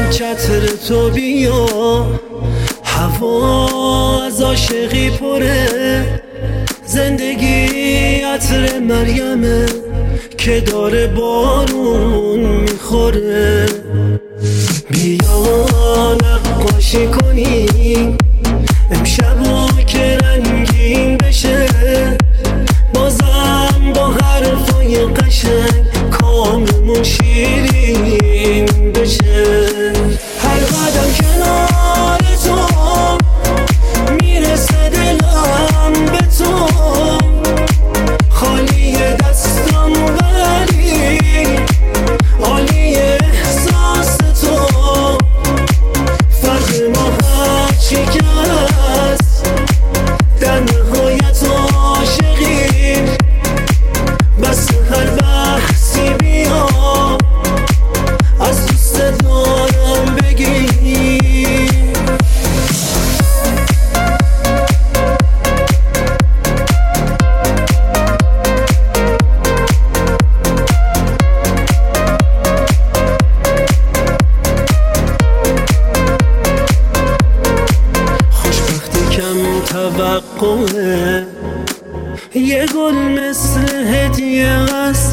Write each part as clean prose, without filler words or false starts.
چتر تو بیا، هوا از عاشقی پره، زندگی عطر مریمه که داره بارون میخوره. بیا نقاشی کنیم امشبا که رنگین بشه، بازم با حرفای قشنگ کاممون شیرین بشه. هر قدم کنار تو میرسه دلم به تو، خالی دستم ولی عالی احساس تو. فرق ما هرچی که هست در نهایت عاشقیم، بس هر بحثی بیا از دوست دارم بگی. توقعه یه گل مثل هدیه است،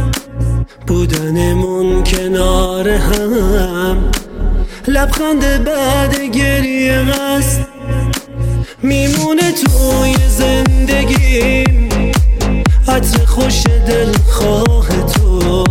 بودنمون کنار هم لبخند بعد گریه است، میمونه توی زندگیم عطر خوش دلخواه تو.